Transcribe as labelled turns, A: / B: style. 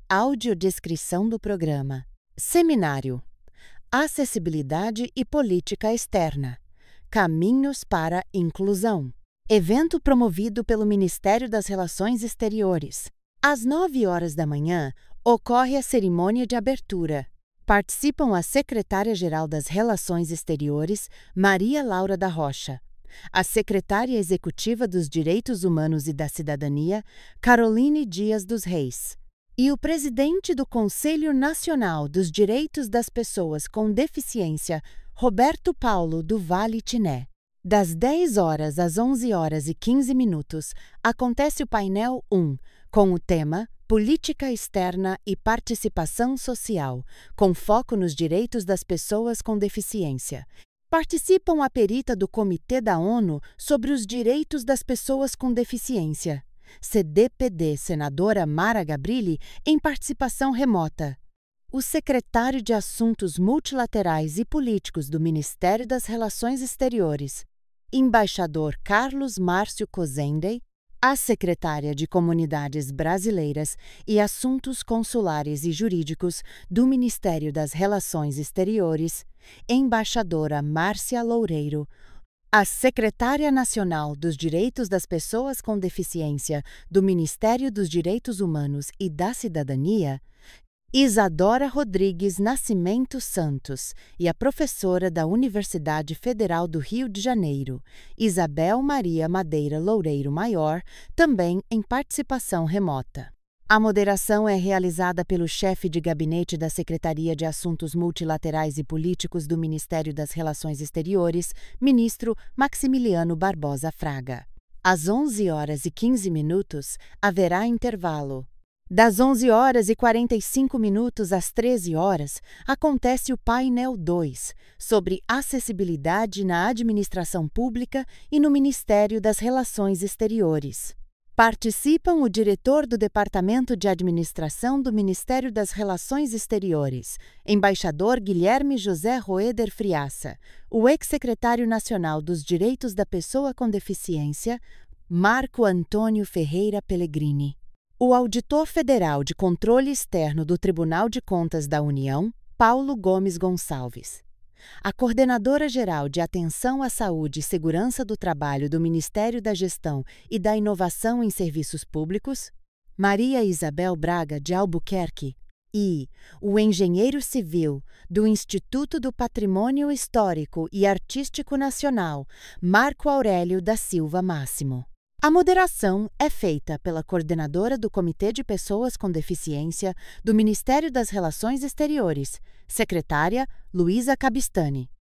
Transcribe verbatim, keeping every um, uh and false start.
A: Audiodescrição do programa. Seminário: Acessibilidade e Política Externa. Caminhos para Inclusão. Evento promovido pelo Ministério das Relações Exteriores. Às nove horas da manhã, ocorre a cerimônia de abertura. Participam a Secretária-Geral das Relações Exteriores, Maria Laura da Rocha, a Secretária Executiva dos Direitos Humanos e da Cidadania, Caroline Dias dos Reis, e o Presidente do Conselho Nacional dos Direitos das Pessoas com Deficiência, Roberto Paulo do Vale Tiné. Das dez horas às onze horas e quinze minutos, acontece o painel um, com o tema Política Externa e Participação Social, com foco nos direitos das pessoas com deficiência. Participam a perita do Comitê da ONU sobre os Direitos das Pessoas com Deficiência, C D P D, senadora Mara Gabrilli, em participação remota. O secretário de Assuntos Multilaterais e Políticos do Ministério das Relações Exteriores, embaixador Carlos Márcio Cozendey, a secretária de Comunidades Brasileiras e Assuntos Consulares e Jurídicos do Ministério das Relações Exteriores, embaixadora Márcia Loureiro, a secretária nacional dos Direitos das Pessoas com Deficiência do Ministério dos Direitos Humanos e da Cidadania, Isadora Rodrigues Nascimento Santos, e a professora da Universidade Federal do Rio de Janeiro, Isabel Maria Madeira Loureiro Maior, também em participação remota. A moderação é realizada pelo chefe de gabinete da Secretaria de Assuntos Multilaterais e Políticos do Ministério das Relações Exteriores, ministro Maximiliano Barbosa Fraga. Às onze horas e quinze minutos, haverá intervalo. Das onze horas e quarenta e cinco minutos às treze horas, acontece o painel dois, sobre acessibilidade na administração pública e no Ministério das Relações Exteriores. Participam o diretor do Departamento de Administração do Ministério das Relações Exteriores, embaixador Guilherme José Roeder Friaça, o ex-secretário nacional dos Direitos da Pessoa com Deficiência, Marco Antônio Ferreira Pellegrini, o auditor federal de controle externo do Tribunal de Contas da União, Paulo Gomes Gonçalves, a coordenadora-geral de Atenção à Saúde e Segurança do Trabalho do Ministério da Gestão e da Inovação em Serviços Públicos, Maria Isabel Braga de Albuquerque, e o engenheiro civil do Instituto do Patrimônio Histórico e Artístico Nacional, Marco Aurélio da Silva Máximo. A moderação é feita pela coordenadora do Comitê de Pessoas com Deficiência do Ministério das Relações Exteriores, secretária Luísa Cabistani.